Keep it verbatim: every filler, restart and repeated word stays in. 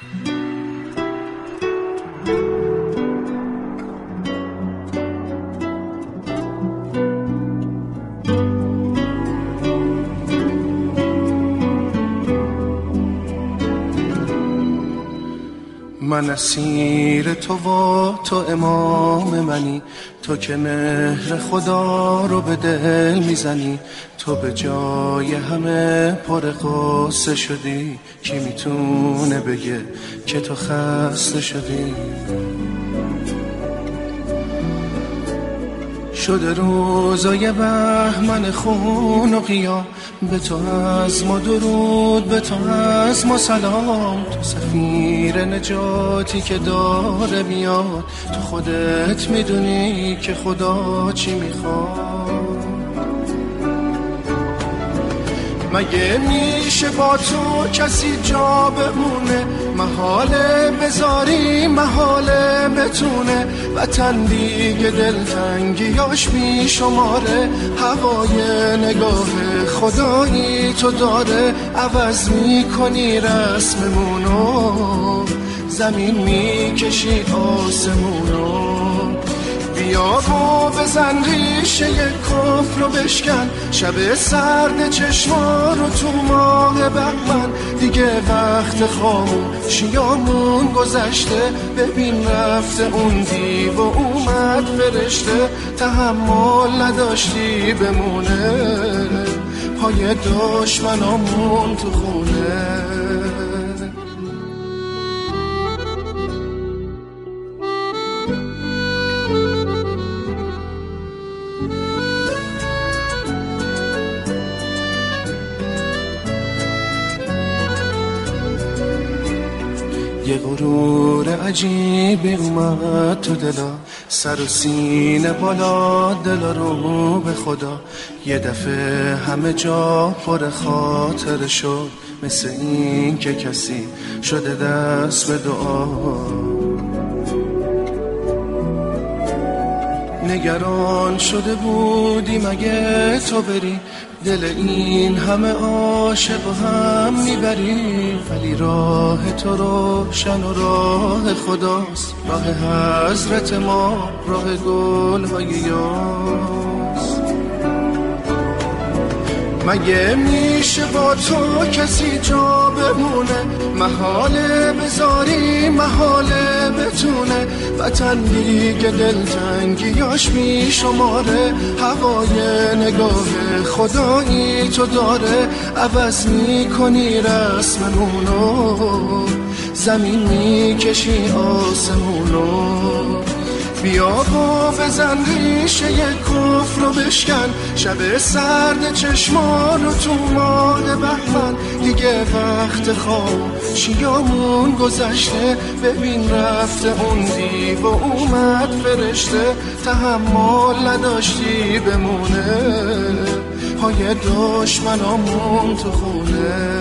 من اسیر تو و تو امام منی، تو که مهر خدا رو به دل میزنی، تو به جای همه پر قصه شدی، کی میتونه بگه که تو خسته شدی؟ شده روزای بهمن خون و قیام، به تو از ما درود، به تو از ما سلام. تو سفیر نجاتی که داره میاد، تو خودت میدونی که خدا چی میخواد. مگه میشه با تو کسی جا بمونه؟ محاله بذاری، محاله بتونه. وطن دیگه دلتنگیاش بیشماره، هوای نگاه خدایی تو داره. عوض میکنی رسممونو، زمین میکشی آسمونو. بیا و بزن ریشه کفر رو بشکن، شب سرد چشما رو تو ماه بهمن. دیگه وقت خاموشیامون گذشته، ببین رفته اون دیو و اومد فرشته. تحمل نداشتی بمونه، پای دشمنامون تو خونه. یه غرور عجیبی اومد تو دلا، سر و سینه بالا دلا رو به خدا. یه دفعه همه جا پر خاطر شد، مثل این که کسی شده دست به دعا. نگران شده بودی مگه تو بری، دل این همه عاشق و هم میبری. ولی راه تو روشن و راه خداست، راه حضرت ما راه گل های یاس. مگه میشه با تو کسی جا بمونه؟ محاله بذاری، محاله بتونه. وطن دیگه دلتنگیاش بیشماره، هوای نگاه خدایی تو داره. عوض میکنی رسممونو، زمین میکشی آسمونو. بیا و بزن ریشه کفر رو بشکن، شب سرد چشمان رو تو ماه بهمن. دیگه وقت خاموشیامون گذشته، ببین رفته اون دیو و اومد فرشته. تحمل نداشتی بمونه، پای دشمنامون تو خونه.